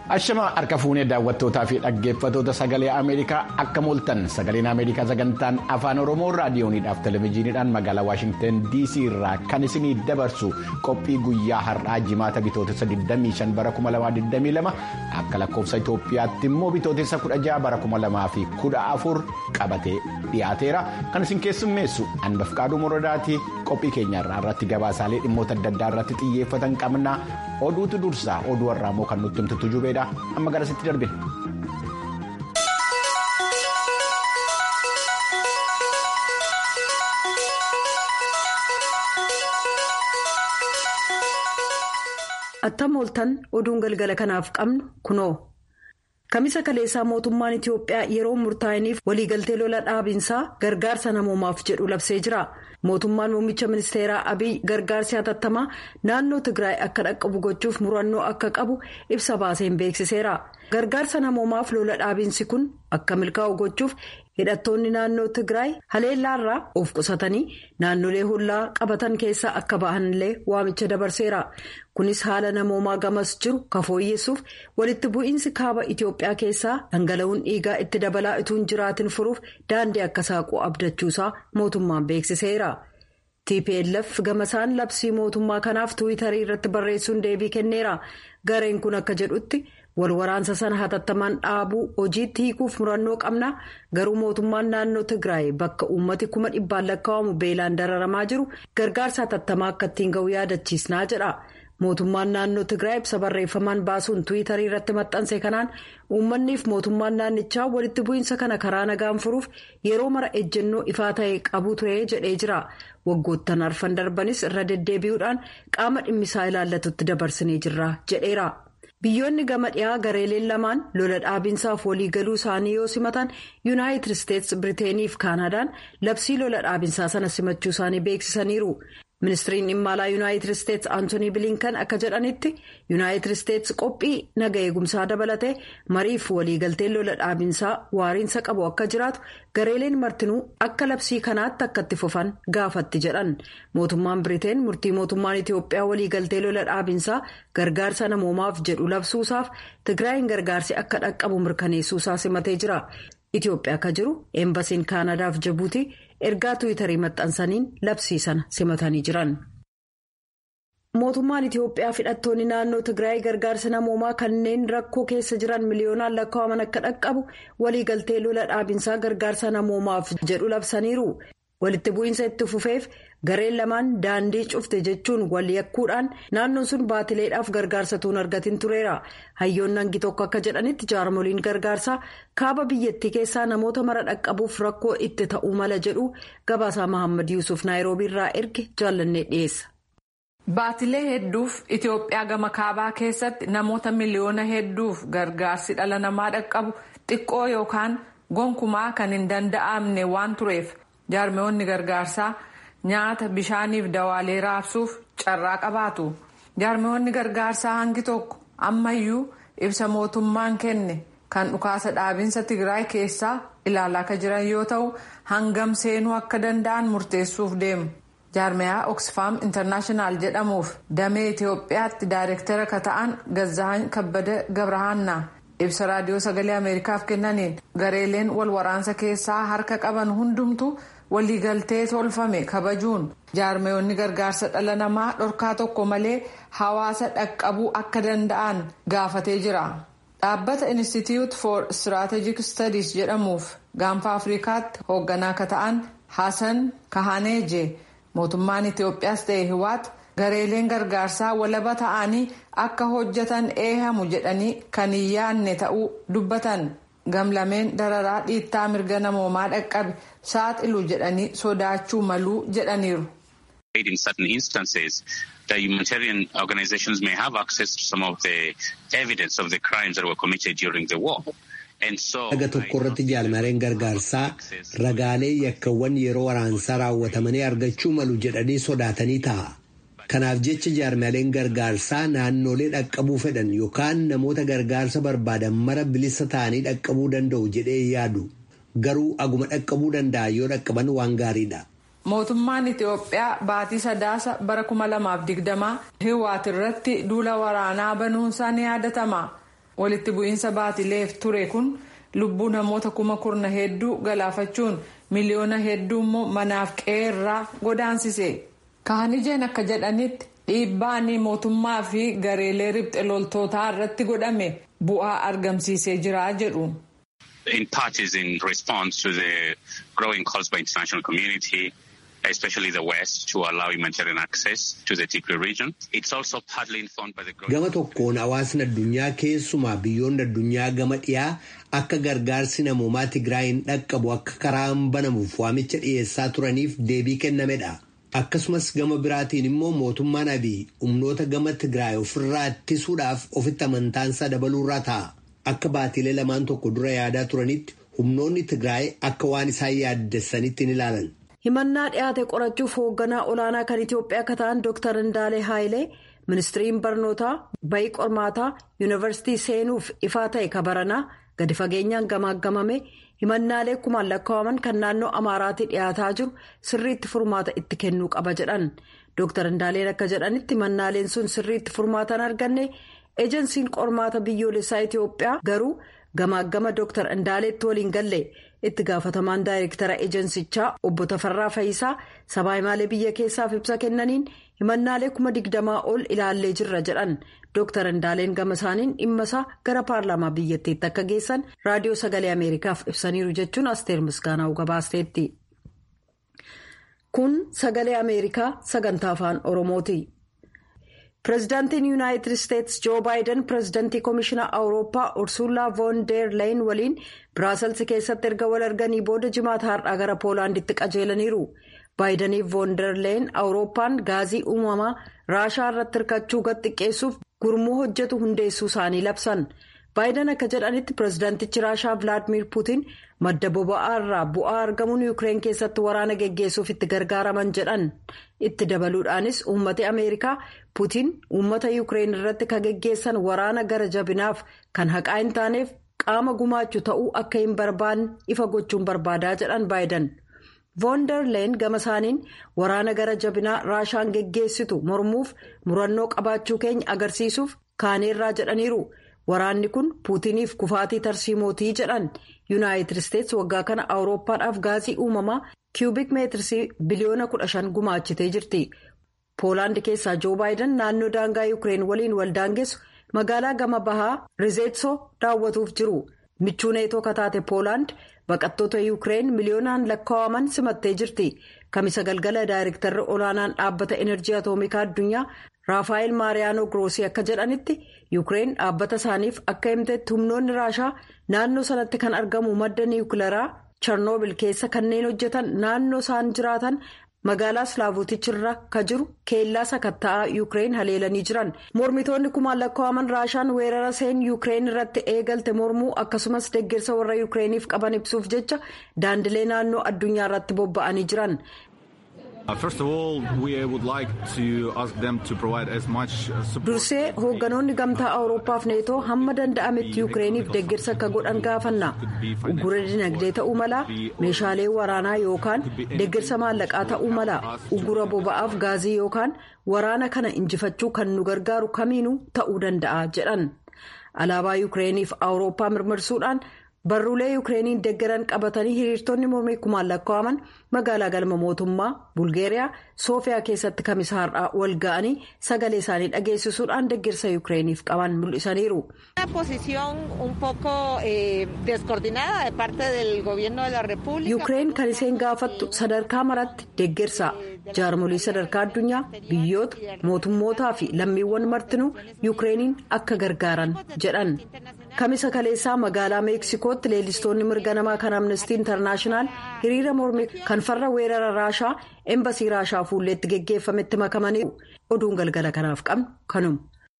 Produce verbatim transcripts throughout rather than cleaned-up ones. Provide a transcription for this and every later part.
Ashama harka fuunee daawwattootaa fi dhaggeeffattoota sagalee Ameerikaa akka mooltan sagaleen Ameerikaa sagantaan afaan Oromoo raadiyooniidhaaf televezyiiniidhaan magaalaa Waashingtan D C irraa kan isinii dabarsu qophii guyyaa har'aa jimaata bitootessa digdamii shan bara kuma lamaa digdamii lama akka lakkoofsa Itoophiyaatti immoo bitootessa kudha jaha bara kuma lamaa fi kudha afur qabatee dhiyaateera kan isin keessummeessu Anbafqaaduu Moradaati qophii keenya irratti gabaasaalee dhimmoota adda addaa irratti xiyyeeffatan qabna oduutu dursa oduu har'aa immoo kan nutti himtu jubeedha. Amma gara sitti darbe. Attam ooltan oduun galgala kanaaf qabnu kunoo. Kamisa kaleessaa mootummaan Itiyoophiyaa yeroo murtaa'iniif waliigaltee lola dhaabinsaa gargaarsa namoomaaf jedhu labsee jira. Mootummaan muummicha ministeeraa Abiy gargaarsi hatattamaa naannoo Tigraay akka dhaqqabu gochuuf murannoo akka qabu ibsa baaseen beeksiseera. Gargaarsa namoomaaf lola dhaabinsi kun akka milkaa'u gochuuf hidhattoonni naannoo Tigraay haleellaarraa of qusatanii naannolee hollaa qabatan keessaa akka ba'anillee waamicha dabarseera. Kunis haala namoomaa gamas jiru kafooyyeessuuf walitti bu'iinsi kaaba Itiyoophiyaa keessaa dhangala'uun dhiigaa itti dabalaa ituun jiraatin furuuf daandii akka saaquu abdachuusaa mootummaan beeksiseera. T P L F gamasaan labsii mootummaa kanaaf tiwiitarii irratti barreessuun deebii kenneera. Gareen kun akka jedhutti wal waraansa sana hatattamaan dhaabuu hojiitti hiikuuf murannoo qabna garuu mootummaan naannoo Tigraay bakka uummati kuma dhibbaan lakkaa'amu beelaan dararamaa jiru gargaarsa hatattamaa akka ittiin ga'u yaadachiisnaa jedha. Mootummaan naannoo Tigraay ibsa barreeffamaan baasuun tiwiitarii irratti maxxanse kanaan uummanniif mootummaan naannichaa walitti bu'iinsa kana karaa nagaan furuuf yeroo mara ejjennoo ifaa ta'e qabu ture jedhee jira. Waggoottan arfan darbanis irra deddeebi'uudhaan qaama dhimmisaa ilaallatutti dabarsinee jirra jedheera. Biyyoonni gama dhiyaa gareeleen lamaan lola dhaabinsaaf waliigaluu isaanii yoo simatan Yuunaayitid Isteets, Biriteenii fi Kaanadaan labsii lola dhaabinsaa sana simachuu isaanii beeksisaniiru. Ministiriin dhimma alaa Yuunaayitid Isteets Antoonii Bilinkan akka jedhanitti Yuunaayitid Isteets qophii naga eegumsaa dabalatee mariif waliigalteen lola dhaabinsaa waariinsa qabu akka jiraatu gareeleen martinuu akka labsii kanaatti akka itti fufan gaafatti jedhan. Mootummaan Biriteen murtii mootummaan Itiyoophiyaa waliigaltee lola dhaabinsaa gargaarsa namoomaaf jedhu labsuusaaf Tigraayin gargaarsi akka dhaqqabu mirkaneessuusaa simatee jira. Itiyoophiyaa akka jiru eembasiin Kaanadaa fi Jibuutii ergaa tiwiitarii maxxansaniin labsii sana simatanii jiran. Mootummaan Itiyoophiyaa hidhattoonni naannoo Tigraay gargaarsa namoomaa kanneen rakkoo keessa jiran miliyoonaan lakkaa'aman akka dhaqqabu waliigaltee lola dhaabinsaa gargaarsa namoomaaf jedhu labsaniiru. Walitti bu'iinsa itti fufeef gareen lamaan daandii cufte jechuun wal yakkuudhaan naannoon sun baatileedhaaf gargaarsatuun argatin tureera. Hayyoonni hangi tokko akka jedhanitti jaarmoliin gargaarsaa kaaba biyyattii keessaa namoota mara dhaqqabuuf rakkoo itti ta'uu mala jedhu gabaasaa Mahammad Yuusuf Naayiroobii irraa erge jaallannee dhiyeessa. Baatilee hedduuf Itiyoophiyaa gama kaabaa keessatti namoota miliyoona hedduuf gargaarsi dhala namaa dhaqqabu xiqqoo yookaan gonkumaa kan hin danda'amne waan tureef. Jaarmeewwanni gargaarsaa nyaata bishaaniif dawaalee raabsuuf carraa qabaatu. Jaarmeewwanni gargaarsaa hangi tokko ammayyuu ibsa mootummaan kenne kan dhukaasa dhaabinsa Tigraay keessaa ilaalaa akka jiran yoo ta'u hangam seenuu akka danda'an murteessuuf deemu. Jaarmeyaa Oxfam International jedhamuuf damee Itiyoophiyaatti daayirektara ka ta'an Gazzaany Kabbada Gabrahaannaa ibsa raadiyoo sagalee Ameerikaaf kennaniin gareeleen wal waraansa keessaa harka qaban hundumtu waliigaltee tolfame kabajuun jaarmeewwanni gargaarsa dhala namaa dhorkaa tokko malee hawaasa dhaqqabuu akka danda'an gaafatee jira. Dhaabbata Institute for Strategic Studies jedhamuuf gaanfa Afrikaatti hoogganaa ka ta'an Hasan Kahaneje mootummaan Itiyoophiyaas ta'e Hiwaat gareeleen gargaarsaa walaba ta'anii akka hojjetan eehamu jedhanii kan hin yaanne ta'uu dubbatan. Gamlameen dararaa dhiittaa mirga namoomaa dhaqqabe saaxilu jedhanii sodaachuu maluu jedhaniiru. In certain instances, the humanitarian organizations may have access to some of the evidence of the crimes that were committed during the war. Dhaga tokko irratti jaarmeeleen gargaarsaa ragaalee yakkawwan yeroo waraansaa raawwatamanii argachuu malu jedhanii sodaatanii ta'a. Kanaaf jecha jaarmeeleen gargaarsaa naannolee dhaqqabuu fedhan yookaan namoota gargaarsa barbaadan mara bilisa ta'anii dhaqqabuu danda'u jedhee yaadu. Garuu aguma dhaqqabuu danda'a yoo dhaqqaban waan gaariidha. Mootummaan Itiyoophiyaa baatii sadaasa bara kuma lamaaf digdamaa Hiwaat irratti duula waraanaa banuunsaa ni yaadatama. walitti bu'iinsa baatileef ture kun lubbuu namoota kuma kurna hedduu galaafachuun miliyoona hedduu immoo manaaf qe'ee irraa godaansise. Kahanijeen akka jedhanitti dhiibbaan mootummaa fi gareelee riphxe loltootaa irratti godhame bu'aa argamsiisee jira jedhu. In part is in response to the growing calls by international community, especially the West, to allow humanitarian access to the Tigray region. It's also partly informed by the growing... Gama tokkoon hawaasni addunyaa keessumaa biyyoonni addunyaa gama dhiyaa akka gargaarsi namoomaa Tigraayin dhaqqabu akka karaan banamuuf waamicha dhiyeessaa turaniif deebii kennamedha. Akkasumas gama biraatiin immoo mootummaan Abiy humnoota gama Tigraay ofirraa ittisuudhaaf ofitti amantaansaa dabaluurraa ta'a. Akka baatilee lamaan tokko dura yaadaa turanitti humnoonni Tigraay akka waan isaan yaaddessanitti ni ilaalan. Himannaa dhiyaate qorachuuf hoogganaa olaanaa kan Itoophiyaa akka ta'an Dooktar Indaalee Haayilee ministiriin barnootaa bayii qormaataa yuunivarsiitii seenuuf ifaa ta'e kabaranaa gadi fageenyaan gamaaggamame himannaalee kumaan lakkaa'aman kan naannoo Amaaraatii dhiyaataa jiru sirriitti furmaata itti kennuu qaba jedhan. Dooktar Indaaleen akka jedhanitti himannaaleen sun sirriitti furmaata hin arganne ejensiin qormaata biyyoolessaa Itoophiyaa garuu gamaaggama Dooktar Indaaleetti waliin galle. Itti gaafatamaan daayirektara ejensichaa obbo Tafarraa Fayisaa sabaa himaalee biyya keessaaf ibsa kennaniin himannaalee kuma digdamaa ol ilaallee jirra jedhan. Dooktar Indaaleen gama isaaniin dhimma isaa gara paarlaamaa biyyattiitti akka geessan raadiyoo sagalee Ameerikaaf ibsaniiru jechuun Asteer Misgaanaa gabaasteetti. Kun sagalee Ameerikaa sagantaa afaan Oromooti. Pireezidaantiin Yuunaayitid Isteetsi Joo Baayiden pireezidaantii Komishinaa Awurooppaa Ursuulaa Voon der Leyen waliin Biraaselsi keessatti erga wal arganii booda jimaata har'aa gara Poolaanditti qajeelaniiru. Baayideniif Voon der Leyen Awurooppaan gaazii uumamaa Raashaa irratti hirkachuu gad xiqqeessuuf gurmuu hojjetu hundeessuu isaanii labsan. Baayiden akka jedhanitti pireezidaantichi Raashaa Vilaadimiir Puutiin madda boba'aa irraa bu'aa argamuun Yuukireen keessatti waraana geggeessuuf itti gargaaraman jedhan. Itti dabaluudhaanis uummati Ameerikaa Puutiin uummata Yuukireen irratti kan geggeessan waraana gara jabinaaf kan haqaa hin taaneef qaama gumaachu ta'uu akka hin barbaanne ifa gochuun barbaadaa jedhan Baayiden. Voon der Leyen gama isaaniin waraana gara jabinaa Raashaan geggeessitu mormuuf murannoo qabaachuu keenya agarsiisuuf kaaneerraa jedhaniiru. Waraanni kun Puutiniif kufaatii tarsiimootii jedhan. Yuunaayitid Isteetsi waggaa kana Awurooppaadhaaf gaazii uumamaa kiubik meetirsii biliyoona kudha shan gumaachitee jirti. Poolaand keessaa Joo Baayiden naannoo daangaa Yuukireen waliin wal daangessu magaalaa gama bahaa Rizeetsoo daawwatuuf jiru. Michuu neetoo kataate Poolaand baqattoota Yuukireen miliyoonaan lakkaa'aman simattee jirti. Kamisa galgala daayirektarri olaanaan dhaabbata enerjii atoomikaa addunyaa Raafaayil Maariyaanoo Giroosii akka jedhanitti Yuukireen dhaabbata isaaniif akka himteetti humnoonni Raashaa naannoo sanatti kan argamu madda niwukilaraa Charnoobil keessa kanneen hojjetan naannoo isaan jiraatan magaalaa Slaavutichirra ka jiru keellaa sakatta'aa Yuukireen haleelanii jiran. Mormitoonni kumaan lakkaa'aman Raashaan weerara seen Yuukireen irratti eegalte mormuu akkasumas deeggarsa warra Yuukireeniif qaban ibsuuf jecha daandilee naannoo addunyaa irratti bobba'anii jiran. Dursee hoogganoonni gamtaa Awurooppaaf neetoo hamma danda'ametti Yuukireeniif deeggarsa akka godhan gaafanna. Uggura dinagdee ta'uu mala, meeshaalee waraanaa yookaan deeggarsa maallaqaa ta'uu mala, uggura boba'aaf gaazii yookaan waraana kana injifachuu kan nu gargaaru kamiinuu ta'uu danda'a jedhan. Alaabaa Yuukireeniif Awurooppaa mirmirsuudhaan barruulee Yuukireeniin deeggaran qabatanii hiriirtonni mormii kumaan lakkaa'aman magaalaa galma mootummaa Bulgeeriyaa Soofiyaa keessatti kamisa har'aa wal ga'anii sagalee isaanii dhageessisuudhaan deeggarsa Yuukireeniif qaban mul'isaniiru. Yuukireen kan isheen gaafattu sadarkaa maratti deeggarsa jaarmolii sadarkaa addunyaa biyyoota mootummootaa fi lammiiwwan martinuu Yuukireeniin akka gargaaran jedhan. Kamisa kaleessaa magaalaa Meeksikootti leellistoonni mirga namaa kan Amnestii Intarnaashinaal hiriira mormii kan farra weerara Raashaa embasii Raashaa fuulleetti geggeeffametti makamaniiru. Oduun galgala kanaaf qabnu kanuma.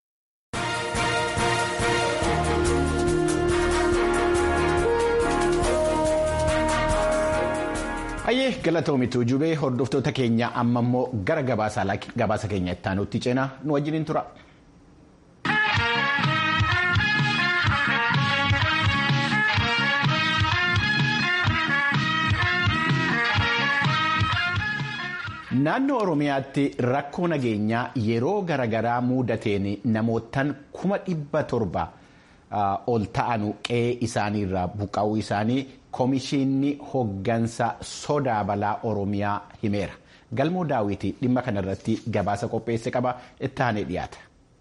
Ayyee galatoomituu jubee hordoftoota keenya amma immoo gara gabaasa keenya itti aanutti ceenaa nu wajjiniin tura. Naannoo Oromiyaatti rakkoo nageenyaa yeroo garaagaraa mudateen namootaan kuma dhibba torba ol ta'anu qe'ee isaaniirraa buqqa'uu isaanii Koomishinni hoggansa sodaa balaa Oromiyaa himeera. Galmoo Daawwitii dhimma kanarratti gabaasa qopheesse qaba itti aanee dhiyaata.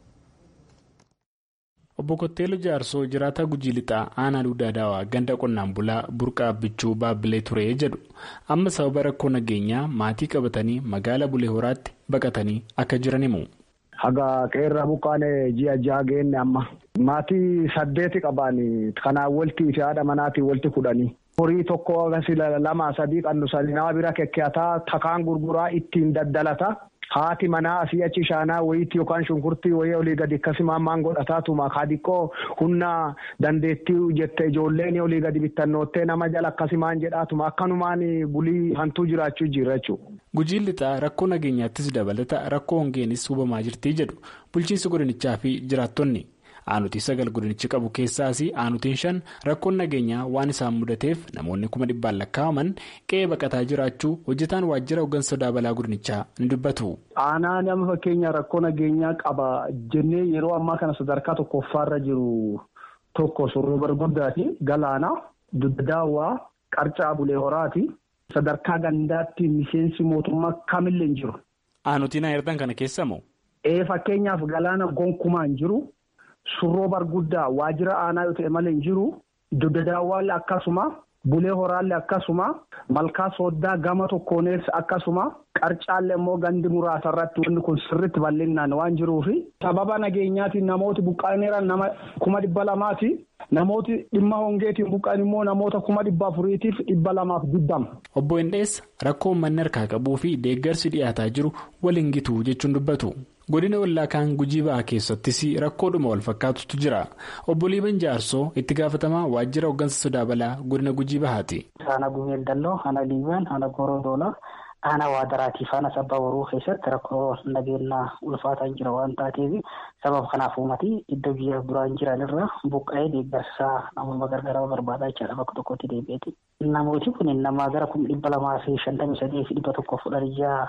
Obbo Kotteeloo Jaarsoo jiraataa Gujii Lixaa aanaa Duudaa Daawaa ganda qonnaan bulaa burqaa bichuu baabbilee ture jedhu amma sababa rakkoo nageenyaa maatii qabatanii magaalaa Bulee Horaatti baqatanii akka jiran himu. Haga qeerra buqqaane ji'a jaha geenne amma maatii saddeeti qabaani kanaan waltii fi haadha manaatiin walti kudhanii. Horii tokko agarsi lama sadii qannusanii nama bira kekkeataa takaan gurguraa ittiin daddalata. Haati manaa asii achi shaanaa wayiitti yookaan shunkurtii wayii olii gadi akkasumaan maan godhataatuma kaadiqqoo humna dandeettii jette ijoolleen olii gadi bittannoottee nama jala akkasumaan jedhaatuma akkanumaan bulii hantuu jiraachuu jira jechuudha. Gujiin Lixaa rakkoo nageenyaattis dabalata rakkoo hongeenis hubamaa jirti jedhu bulchiinsi godinichaa fi jiraattonni. Aanutii sagal godinichi qabu keessaas aanutiin shan rakkoon nageenyaa waan isaan mudateef namoonni kuma dhibbaan lakkaa'aman qe'ee baqataa jiraachuu hojjetaan waajjira hoggansa sodaa balaa godinichaa ni dubbatu. Aanaa nama fakkeenya rakkoo nageenyaa qaba jennee yeroo ammaa kana sadarkaa tokkoffaarra jiru tokko Sorroo Barguddaati Galaanaa Dudda Daawwaa Qarcaa Bulee Horaati sadarkaa gandaatti miseensi mootummaa kamillee hin jiru. Aanutiin ayirtan kana keessa moo? Ee fakkeenyaaf Galaana gonkumaan jiru. Sorroo Barguddaa waajjira aanaa yoo ta'e malee hin jiru. Dudda Daawwaallee akkasuma. Bulee Horaallee akkasuma. Malkaa Sooddaa gama tokkoonees akkasuma. Qarcaallee immoo gandi muraasa irratti wanti kun sirriitti bal'inaan waan jiruufi. Sababa nageenyaatiin namooti buqqa'aniiran nama kuma dhibba lamaati. Namooti dhimma hongeetiin buqqa'an immoo namoota kuma dhibba afuriitiif dhibba lamaaf digdama. Obbo Hindees rakkoo uummanni harkaa qabuu fi deeggarsi dhiyaataa jiru waliin gitu jechuun dubbatu. Godina Wallaa kaan Gujii Ba'aa keessattis rakkoodhuma wal fakkaatutu jira. Obbo Liiban Jaarsoo itti gaafatamaa waajjira hoggansa sodaa balaa godina Gujii Bahaati. Ana Gumeel Dalloo, ana Liiban, ana Gooroo Doolaa, ana Waadaraatii fi ana Sabbaa Boruu keessatti rakkoo nageenyaa ulfaataan jira waan taateef sababa kanaaf uummatii iddoo biyya duraan jiran irraa buqqa'ee deeggarsaa namoota gargaaraa barbaadaa jechaadha bakka tokkotti deebi'eeti. Namooti kun nama gara kuma dhibba lamaa fi shantamii sadii fi dhibba tokko fudhan ijaa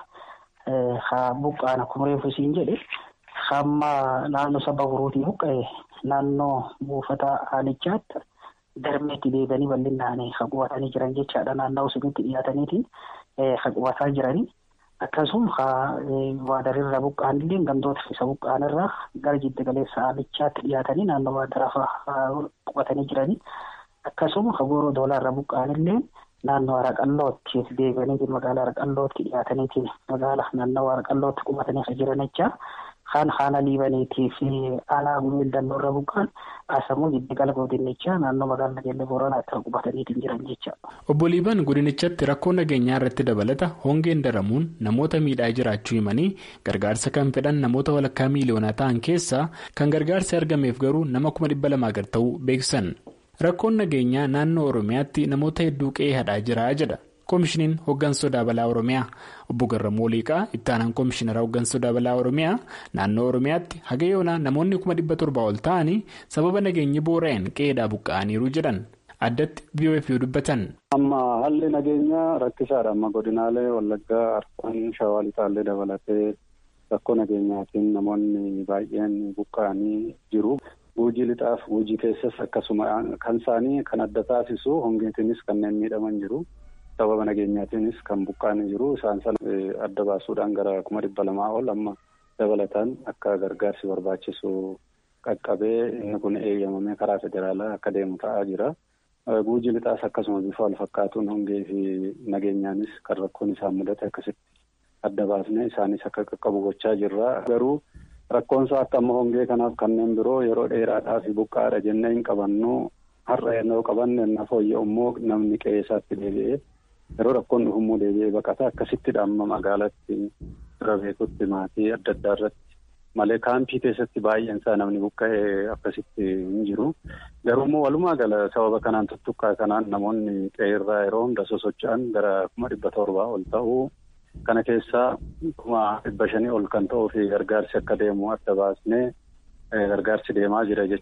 haa buqqaana kumreefu isiin jedhe hamma naannoo Sabbaa Boruutii buqqa'e naannoo buufata aanichaatti darmeetti deebi'anii bal'inaan haqubatanii jiran jechaadha. Naannoo sunitti dhiyaataniitiin haqubataa jiranii akkasuma waadarirra buqqaanillee gandoota isa buqqaanirraa gara jidda galeessa aanichaatti dhiyaatanii naannoo waadaraaf qubatanii jiranii akkasuma Gooroo Doolaarra buqqaanillee naannoo Araqallootti deebi'anii magaalaa Araqallootti dhiyaataniitiin magaalaa naannoo Araqallootti qubatanii jiran jecha. Kan haala Liibaniitii fi aanaa Gumeel Dalloorra buqqaan asamuu jidda gala godinichaa naannoo magaalaa Nageellee Booranaatti qubataniitiin jiran jecha. Obbo Liiban godinichatti rakkoo nageenyaa irratti dabalata hongeen daramuun namoota miidhaa jiraachuu himanii gargaarsa kan fedhan namoota walakkaa miiliyoonaa ta'an keessaa kan gargaarsi argameef garuu nama kuma dhibba lamaa gad ta'uu beeksisan. Rakkoon nageenyaa naannoo Oromiyaatti namoota hedduu qe'ee hadhaa jira jedha. Koomishiniin hoggansa sodaa balaa Oromiyaa obbo Garramuu Liiqaa itti aanaan koomishinara hoggansa sodaa balaa Oromiyaa naannoo Oromiyaatti haga yoonaa namoonni kuma dhibba torbaa ol ta'anii sababa nageenyi boora'een qe'eedhaa buqqa'aniiru jedhan addatti V O F yoo dubbatan. Amma haalli nageenyaa rakkisaadha. Amma godinaalee Wallaggaa, Arsaan, Shawaa Lixaallee dabalatee rakkoo nageenyaatiin namoonni baay'een buqqa'anii jiru. Gujii Lixaaf Gujii keessas akkasuma kan isaanii kan adda taasisu hongeetiinis kanneen miidhaman jiru. Sababa nageenyaatiinis kan buqqa'anii jiru. Isaan sana adda baasuudhaan gara kuma dhibba lamaa ol amma dabalataan akka gargaarsi barbaachisu qaqqabee inni kun eeyyamamee karaa federaalaa akka deemu ta'aa jira. Gujii Lixaas akkasuma bifa wal fakkaatuun hongee fi nageenyaanis kan rakkoon isaan mudate akkasitti adda baasnee isaanis akka qaqqabu gochaa jirra. Garuu rakkoonsaa akka amma hongee kanaaf kanneen biroo yeroo dheeraadhaaf buqqaadha jennee hin qabannu har'a yeroo qabanne na fooyya'u immoo namni qe'ee isaatti deebi'ee yeroo rakkoon dhufummoo deebi'ee baqata akkasittidha amma magaalatti irra beekutti maatii adda addaa irratti malee kaampii keessatti baay'een isaa namni buqqa'ee akkasitti hin jiru. Garuu immoo walumaa gala sababa kanaan tuttuqqaa kanaan namoonni qe'ee irraa yeroo hunda sosocho'an gara kuma dhibba torbaa ol ta'uu. Kana keessaa kuma dhibba shanii ol kan ta'uu fi gargaarsi akka deemu adda baasnee gargaarsi deemaa jira jechuudha.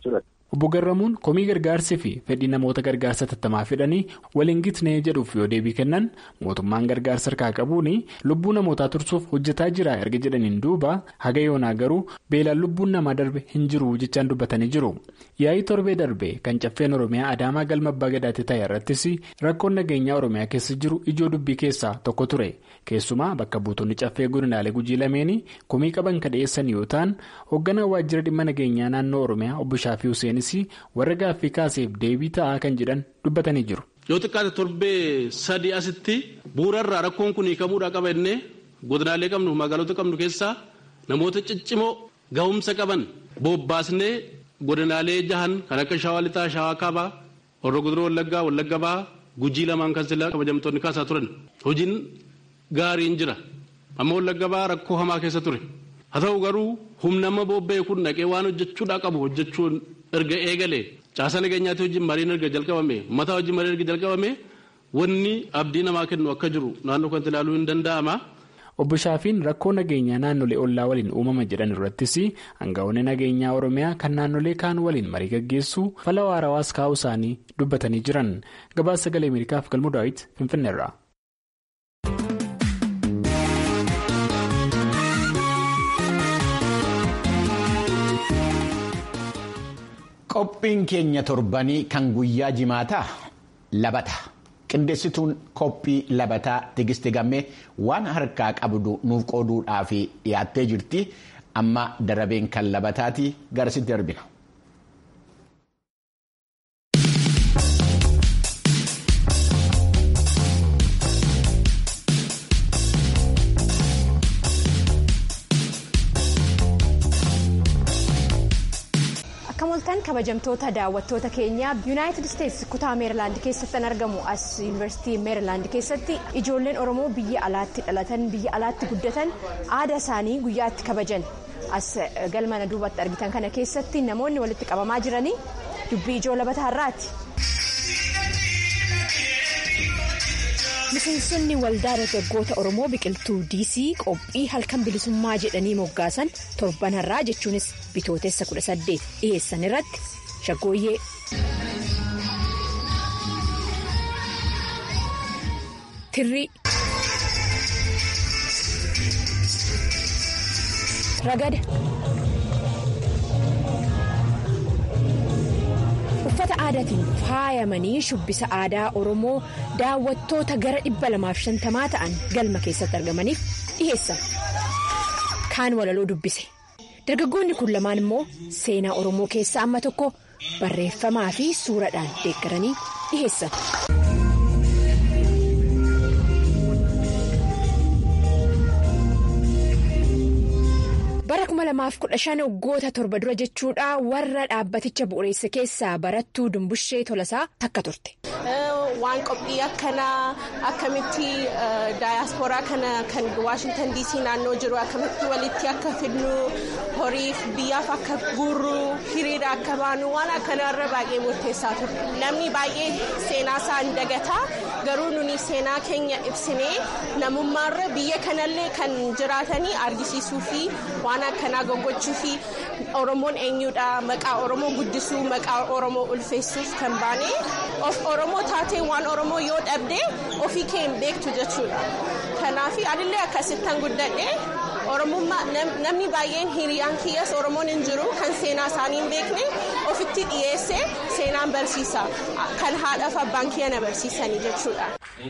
Obbo Garramuun komii gargaarsii fi fedhii namoota gargaarsa tattamaa fedhanii waliin gitnee jedhuuf yoo deebii kennan mootummaan gargaarsa harkaa qabuun lubbuu namootaa tursuuf hojjetaa jira erga jedhaniin duuba haga yoonaa garuu beelaan lubbuun namaa darbe hin jiru jechaan dubbatanii jiru. Yaa'ii torbee darbe kan caffeen Oromiyaa Adaamaa galma abbaa gadaatti ta'e irrattis rakkoon nageenyaa Oromiyaa keessa jiru ijoo dubbii keessaa tokko ture. Keessumaa bakka buutonni caffee godinaalee Gujii lameenii komii qaban kan dhiyeessan yoo ta'an hoogganaa waajjira dhimma nageenyaa naannoo Oromiyaa obbo Shaafii Hussein warra gaaffii kaaseef deebii ta'aa kan jedhan dubbatanii jiru. Yoo xiqqaate torbee sadii asitti bu'uurarraa rakkoon kun hiikamuudhaa qaba jennee godinaalee qabnu magaalota qabnu keessaa namoota ciccimoo gahumsa qaban bobbaasnee godinaalee jahan kan akka Shawaa Lixaa, Shawaa Kaabaa, Horroo Guduroo Wallaggaa, Wallagga Bahaa, Gujii lamaan kan silaa kabajamtoonni kaasaa turan. Hojiin gaariin jira. Amma Wallagga Bahaa rakkoo hamaa keessa ture. Haa ta'u garuu humna amma bobba'e kun dhaqee waan hojjechuudhaa qabu hojjechuun erga eegalee caasa nageenyaatti wajjin mariin erga jalqabame mataa wajjin mariin erga jalqabame wanni abdii namaa kennu akka jiru naannoo kanatti ilaaluu hin danda'ama. Obbo Shaafiin rakkoo nageenyaa naannolee ollaa waliin uumama jedhan irrattis aangaa'onni nageenyaa Oromiyaa kan naannolee kaan waliin marii gaggeessuu fala waarawaas kaa'uu isaanii dubbatanii jiran. Gabaasa Sagalee Ameerikaaf Galmuu Daawit Finfinneerraa. Qophiin keenya torbanii kan guyyaa jimaataa labata. Qindeessituun qophii labataa Tigistii Gammee waan harkaa qabdu nuuf qooduudhaaf dhiyaattee jirti. Amma darabeen kan labataati garasitti darbina. Kamooltaan kabajamtoota daawwattoota keenya Yuunaayitid Isteetsi kutaa Meerilaand keessatti argamu as Yuunivarsiitii Meerilaand keessatti ijoolleen Oromoo biyya alaatti dhalatan biyya alaatti guddatan aadaa isaanii guyyaatti kabajan as galmana duubatti argitan kana keessatti namoonni walitti qabamaa jiranii dubbii ijoo labataa irraati. Miseensonni waldaa dargaggoota Oromoo biqiltuu diisii qophii halkan bilisummaa jedhanii moggaasan torban har'aa jechuunis bitootessa kudha saddeet dhiyeessan irratti shaggooyyee. Tirrii. Ragada. Uffata aadaatiin faayamanii shubbisa aadaa Oromoo daawwattoota gara dhibba lamaaf shantamaa ta'an galma keessatti argamaniif dhiyeessan. Kaan walaloo dubbise. Dargaggoonni kun lamaan immoo seenaa Oromoo keessaa amma tokko barreeffamaa fi suuraadhaan deeggaranii dhiyeessan. Bara kuma lamaaf kudha shan waggoota torba dura jechuudha warra dhaabbaticha bu'uureessa keessaa barattuu Dumbushee Tolasaa takka turte. Waan qophii akkanaa akkamitti daayaspooraa kana kan Waashingtan diisii naannoo jiru akkamitti walitti akka fidnu horiif biyyaaf akka guurru hiriira akka baanu waan akkanaarra baay'ee murteessaa ture. Namni baay'ee seenaa isaa hin dagataa garuu nuni seenaa keenya ibsinee namummaarra biyya kanallee kan jiraatanii argisiisuu fi waan akkanaa goggoochuu fi Oromoon eenyudha maqaa Oromoo guddisuu maqaa Oromoo ulfeessuuf kan baane of Oromoo taatee waan Oromoo yoo dhabde ofii kee hin beektu jechuudha. Kanaaf anillee akkasittan guddadhe Oromummaa namni baay'een hiriyaan kiyyas Oromoon hin jiru kan seenaa isaanii hin beekne ofitti dhiyeesse seenaan barsiisa kan haadhaaf abbaan kiyya na barsiisanii jechuudha.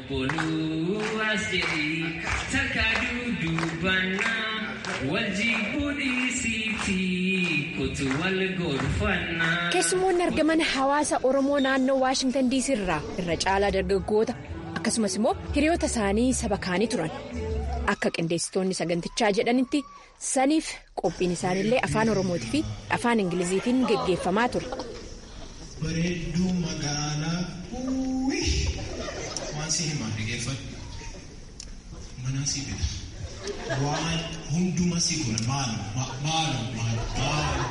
Keessumoonni argaman hawaasa Oromoo naannoo Waashingtan diisii irraa irra caalaa dargaggoota akkasumas immoo hiriyoota isaanii saba kaanii turan. Akka qindeessitoonni sagantichaa jedhanitti saniif qophiin isaaniillee afaan Oromootii fi afaan Ingiliziitiin geggeeffamaa ture. Bareedduu magaalaa uwwii waan si himaa dhaggeeffadhu manaa si bira waan hunduma si kun maalum maalum maalum.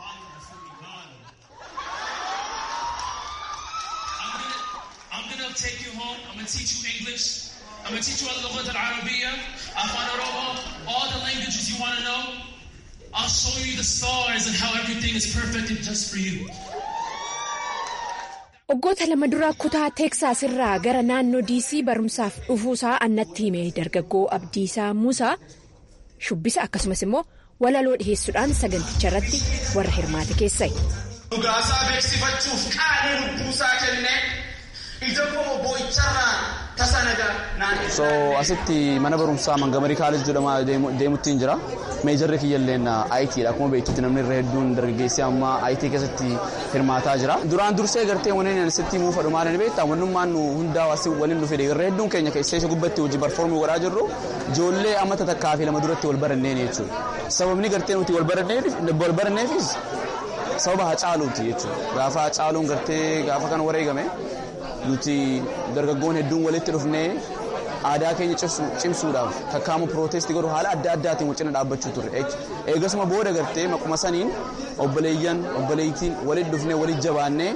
I'm gonna take you home. I'm gonna teach you English. I'm gonna teach you al-lughat al-arabiyya, afan Oromo, all the languages you want to know. I'll show you the stars and how everything is perfect just for you. Waggoota lama dura kutaa Teeksaas irraa gara naannoo diisii barumsaaf dhufuusaa annatti hime dargaggoo Abdiisaa Muusaa shubbisa akkasumas immoo walaloo dhiheessuudhaan saganticha irratti warra hirmaate keessa'e. Dhugaasaa beeksifachuuf qaalii lubbuusaa kennee ija koo boo'icharraa tasa nagaa naannoo. So asitti mana barumsaa Mangamarii Kaalij jedhama deemutti hin jira. Meejarri kiyyalleen I T dha. Akkuma beektutti namni irra hedduun dargaggeessi amma I T keessatti hirmaataa jira. Duraan dursee gartee waneen asitti muufa dhumaan ni beektaa wannummaan nu hundaa asii waliin dhufe irra hedduun keenya keessee isa gubbatti hojii barfoormii godhaa jirru ijoollee amma takkaa fi lama duratti wal baranneen jechuudha. Sababni gartee nuti wal baranneefis sababa Hacaaluuti jechuudha. Gaafa Hacaaluun gartee gaafa kan wareegame nuti dargaggoon hedduun walitti dhufnee aadaa keenya cimsuudhaaf takkaamu pirootestii godhu haala adda addaatiin wal cina dhaabbachuu turre. Eegasuma booda gartee maquma saniin obboleeyyan obboleeytiin walitti dhufnee walitti jabaannee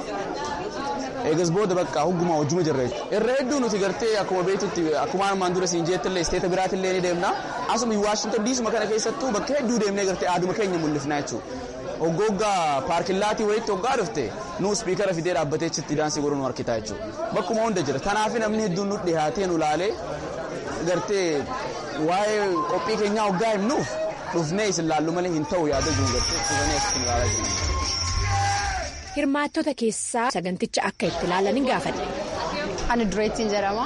eegas booda bakka hoggumaa wajjuma jirra jechuudha. Irra hedduu nuti gartee akkuma beektutti akkuma armaan dura siin jettillee isteeta biraatillee ni deemna. Asuma Waashington diisuma kana keessattuu bakka hedduu deemnee gartee aaduma keenya mul'ifna jechuudha. Hoggoggaa paarkillaatii wayitti hoggaa dhufte nuu spiikara fidee dhaabbatee achitti daansii godhuu nu harkitaa jechuudha. Bakkuma hunda jira. Kanaaf namni hedduun nu dhiyaatee nu laalee gartee waa'ee qophii keenyaa hoggaa himnuuf dhufnee isin laallu malee hin ta'u yaada jiru gartee dhufanii asitti nu laalaa jiru. Hirmaattota keessaa saganticha akka itti ilaalan hin gaafadhe. Ani Dureettiin jedhama.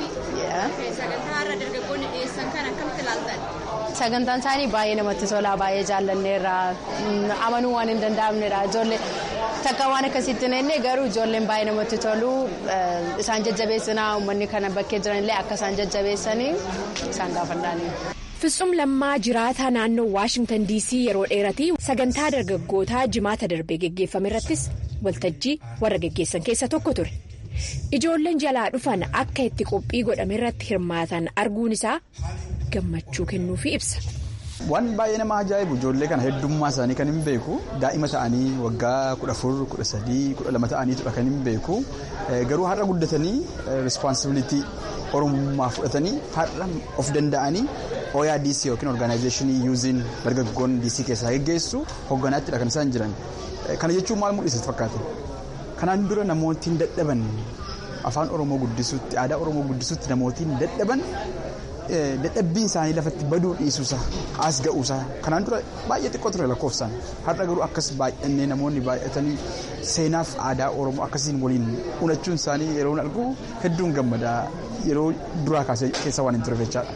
Sagantaa irra dargaggoonni dhiyeessan kan akkamitti ilaaltan? Sagantaan isaanii baay'ee namatti tola, baay'ee jaallanneerra, amanuu waan hin danda'amnedha. Ijoollee takka waan akkasitti nenne garuu ijoolleen baay'ee namatti tolu, isaan jajjabeessinaa uummanni kana bakkee jiranillee akka isaan jajjabeessanii isaan gaafadhaani. Fitsum Lammaa jiraataa naannoo Waashington diisii yeroo dheeratii sagantaa dargaggootaa jimaata darbee geggeeffame irrattis waltajjii warra geggeessan keessa tokko ture. Ijoolleen jalaa dhufan akka itti qophii godhame irratti hirmaatan arguun isaa gammachuu kennuufi ibsa. Waan baay'ee nama ajaa'ibu ijoollee kana heddummaa isaanii kan hin beeku daa'ima ta'anii waggaa kudha afur kudha sadii kudha lama ta'aniitudha kan hin beeku garuu har'a guddatanii responsibilitii oromummaa fudhatanii har'a of danda'anii oyaa D C yookiin organizationii yuuziin dargaggoon D C keessaa geggeessu hogganattidha kan isaan jiran. Kana jechuun maal mul'isa fakkaate? Kanaan dura namootni dadhaban afaan Oromoo guddisuutti aadaa Oromoo guddisuutti namootni dadhaban dadhabbiin isaanii lafatti baduu dhiisuusa as ga'uusa kanaan dura baay'ee xiqqoo ture lakkoofsaan har'a garuu akkas baay'annee namoonni baay'atanii seenaaf aadaa Oromoo akkasiin waliin unachuun isaanii yeroo argu hedduun gammadaa yeroo duraa kaasee keessa waan hin turre jechaadha.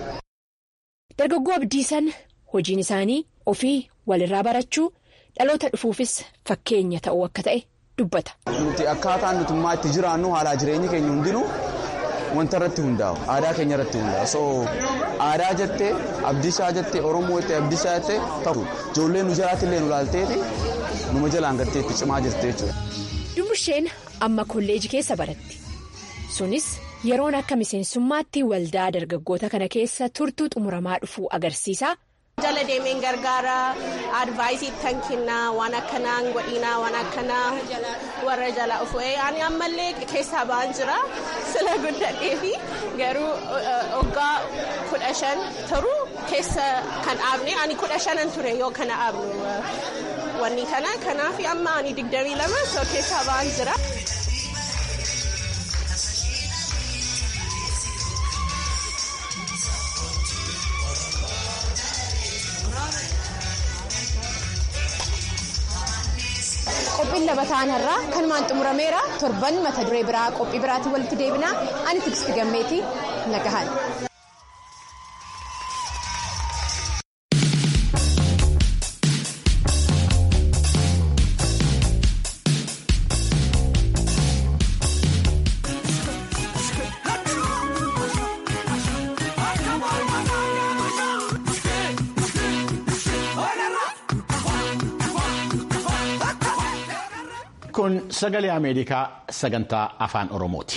Dargaggoo Abdiisan hojiin isaanii ofii walirraa barachuu dhaloota dhufuufis fakkeenya ta'uu akka ta'e dubbata. Nuti akkaataan nutummaa itti jiraannu haala jireenyi keenya hundinuu wanta irratti hundaa'u aadaa keenya irratti hundaa'u so aadaa jettee abdiisaa jettee oromoo jettee abdiisaa jettee ta'u ijoolleen nu jalaattillee nu laalteeti numa jalaan gartee itti cimaa jirti jechuudha. Dumbusheen amma kolleejii keessa baratti sunis yeroon akka miseensummaatti waldaa dargaggoota kana keessa turtuu xumuramaa dhufuu agarsiisa. Jala deemeen gargaara advaayisii tan kennaa waan akkanaa godhinaa waan akkanaa warra jala ofu'ee ani ammallee keessaa ba'an jira sila guddadhee fi garuu waggaa kudha shan turuu keessa kan dhaabne ani kudha shanan ture yoo kana dhaabnu wanni kana kanaaf amma ani digdamii lama soo keessaa ba'an jira. Qophiin labataan irraa kanumaan xumurameera torban mata duree biraa qophii biraatiin walitti deebinaa ani Tiksiti Gammeetii nagahan. Kun sagalee Ameerikaa sagantaa afaan Oromooti.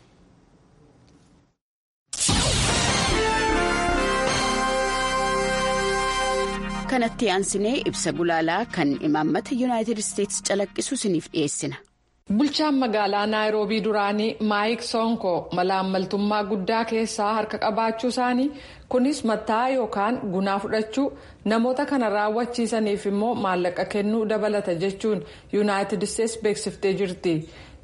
Kanatti aansinee ibsa gulaalaa kan imaammata Yuunaayitid Isteetsi calaqqisu isiniif dhiyeessina. Bulchaan magaalaa Naayiroobii duraanii Maayik Sonko malaammaltummaa guddaa keessaa harka qabaachuu isaanii kunis mataa yookaan gunaa fudhachuu namoota kana raawwachiisaniif immoo maallaqa kennuu dabalata jechuun Yuunaayitid Isteetsi beeksiftee jirti.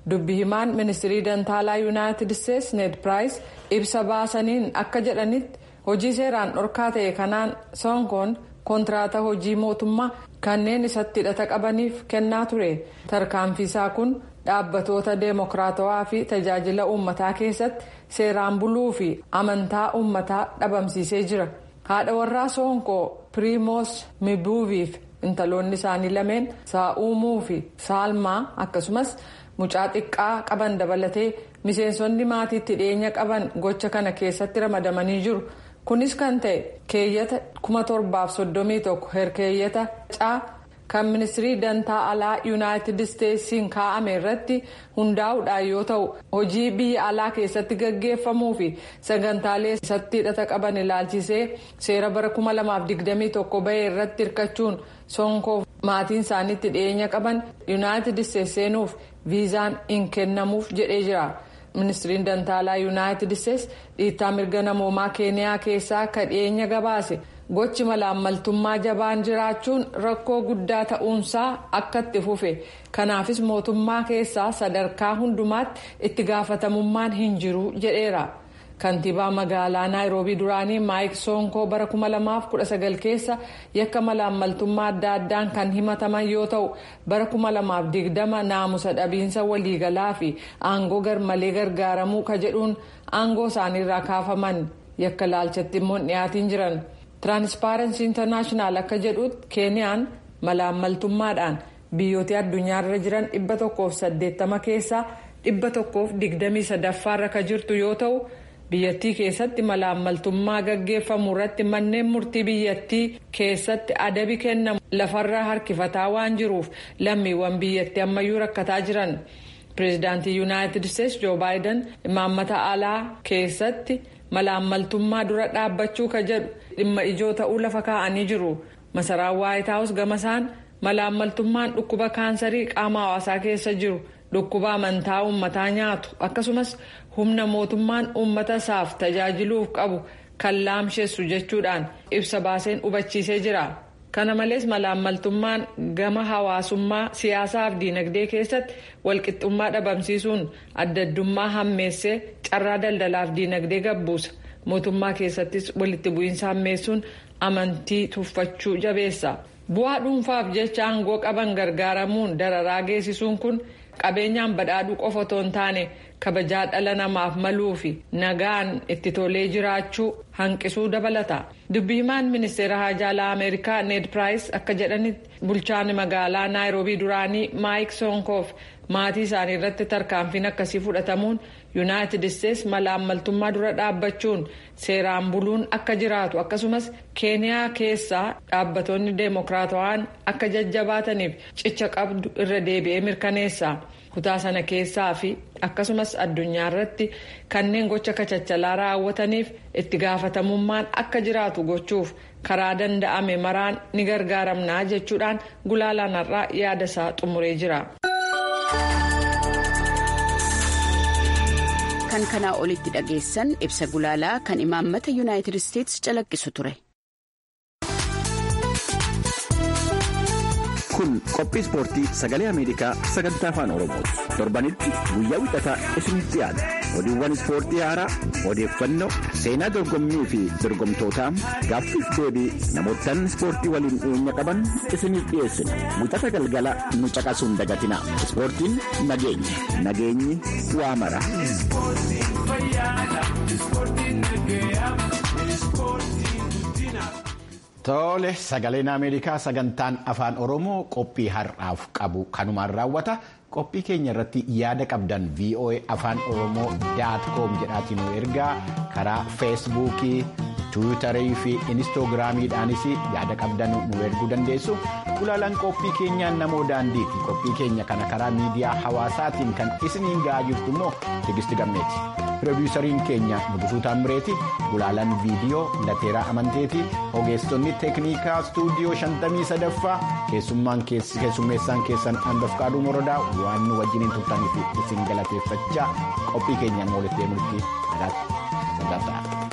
dubbi himaan ministirii dantaalaa yuunaayitid isteetsi Ned Price ibsa baasaniin akka jedhanitti hojii seeraan dhorkaa ta'e kanaan Sonkoon kontiraataa hojii mootummaa kanneen isatti hidhata qabaniif kennaa ture. Tarkaanfiisaa kun dhaabbatoota deemokiraatawaa fi tajaajila uummataa keessatti seeraan buluu fi amantaa uummataa dhabamsiisee jira. Haadha warraa Sonkoo Piriimoos Mibuuviif intaloonni isaanii lameen Saa'uumuu fi Saalmaa akkasumas mucaa xiqqaa qaban dabalatee miseensonni maatiitti dhiyeenya qaban gocha kana keessatti ramadamanii jiru. Kunis kan ta'e keeyyata kuma torbaaf soddomii tokko herkeeyyata caa kan ministirii dantaa alaa yuunaayitid isteetsiin kaa'ame irratti hundaa'uudhaan yoo ta'u hojii biyya alaa keessatti gaggeeffamuu fi sagantaalee isatti hidhata qaban ilaalchisee seera bara kuma lamaaf digdamii tokko bahee irratti hirkachuun Sonkoof maatiin isaaniitti dhiyeenya qaban yuunaayitid isteetsi seenuuf viizaan hin kennamuuf jedhee jira. Ministiriin dantaalaa yuunaayitid isteetsi dhiittaa mirga namoomaa keeniyaa keessaa akka dhiyeenya gabaase gochi malaammaltummaa jabaan jiraachuun rakkoo guddaa ta'uunsaa akka itti fufe kanaafis mootummaa keessaa sadarkaa hundumaatti itti gaafatamummaan hin jiru jedheera. Kantiibaa magaalaa Naayiroobii duraanii Maayik Sonkoo bara kuma lamaaf kudha sagal keessa yakka malaammaltummaa adda addaan kan himataman yoo ta'u bara kuma lamaaf digdama naamusa dhabiinsa waliigalaa fi aangoo garmalee gargaaramuu ka jedhuun aangoo isaaniirraa kaafaman yakka laalchatti immoo dhiyaatiin jiran. Tiraanspaarensii Intarnaashinaal akka jedhutti Keeniyaan malaammaltummaadhaan biyyoota addunyaarra jiran dhibba tokkoof saddeettama keessaa dhibba tokkoof digdamii sadaffaarra ka jirtu yoo ta'u. Biyyattii keessatti malaammaltummaa gaggeeffamu irratti manneen murtii biyyattii keessatti adabi kennamu lafarraa harkifataa waan jiruuf lammiiwwan biyyattii ammayyuu rakkataa jiran. Pireezidaantii yuunaayitid isteetsi Joo Baayiden imaammata alaa keessatti malaammaltummaa dura dhaabbachuu ka jedhu dhimma ijoo ta'uu lafa kaa'anii jiru. Masaraan Waayit Haawus gamasaan malaammaltummaan dhukkuba kaansarii qaama hawaasaa keessa jiru. Dhukkuba amantaa uummataa nyaatu akkasumas humna mootummaan uummata isaaf tajaajiluuf qabu kan laamsheessu jechuudhaan ibsa baaseen hubachiisee jira. Kana malees malaammaltummaan gama hawaasummaa siyaasaaf diinagdee keessatti walqixxummaa dhabamsiisuun adda addummaa hammeessee carraa daldalaaf diinagdee gabbuusa. Mootummaa keessattis walitti bu'iinsa hammeessuun amantii tuffachuu jabeessa. Bu'aa dhuunfaaf jecha aangoo qaban gargaaramuun dararaa geessisuun kun. Qabeenyaan badhaadhuu qofa otoo hin taane kabajaa dhala namaaf maluu fi nagaan itti tolee jiraachuu hanqisuu dabalata. Dubbi himaan ministeera haajaalaa Ameerikaa Ned Price akka jedhanitti bulchaan magaalaa Naayiroobii duraanii Maayik Sonkoof maatii isaanii irratti tarkaanfiin akkasii fudhatamuun yuunaayitid isteetsi malaammaltummaa dura dhaabbachuun seeraan buluun akka jiraatu akkasumas keeniyaa keessaa dhaabbattoonni deemokiraatawaan akka jajjabaataniif cicha qabdu irra deebi'ee mirkaneessa. Kutaa sana keessaa fi akkasumas addunyaa irratti kanneen gocha kachachalaa raawwataniif itti gaafatamummaan akka jiraatu gochuuf karaa danda'ame maraan ni gargaaramnaa jechuudhaan gulaalaan har'aa yaada isaa xumuree jira. Kan kanaa olitti dhageessan ibsa gulaalaa kan imaammata yuunaayitid isteetsi calaqqisu ture. Kun qophii ispoortii sagalee Ameerikaa sagantaa afaan Oromooti. Torbanitti guyyaa wixataa isinitti dhiyaata. Oduuwwan ispoortii haaraa, odeeffannoo, seenaa dorgommii fi dorgomtootaa, gaaffiif deebii namootaan ispoortii waliin dhiyeenya qaban isiniif dhiyeessina. Wixata galgala nu caqasuun dagatina. Ispoortiin nageenya. Nageenyi waa mara. Tole sagaleen Ameerikaa sagantaan afaan Oromoo qophii har'aaf qabu kanumaan raawwata. Qophii keenya irratti yaada qabdan V O A afaan Oromoo daat koom jedhaatiin nu ergaa karaa feesbuukii, tiwiitarii fi inistoogiraamiidhaanis yaada qabdan nu erguu dandeessu. Gulaalaan qophii keenyaa namoo daandiiti. Qophii keenya kana karaa miidiyaa hawaasaatiin kan isiniin ga'aa jirtu immoo Tigisti Gammeeti. Pirodiisariin keenya Nugusuu Taammireeti. Gulaalaan viidiyoo Lateeraa Amanteeti. Ogeessonni teeknikaa istuudiyoo shantamii sadaffaa keessummeessaan keessan Handofqaaduu Morodaa waan nu wajjiniin turtaniif isin galateeffachaa qophii keenyaan walitti deemuutti nagaatti.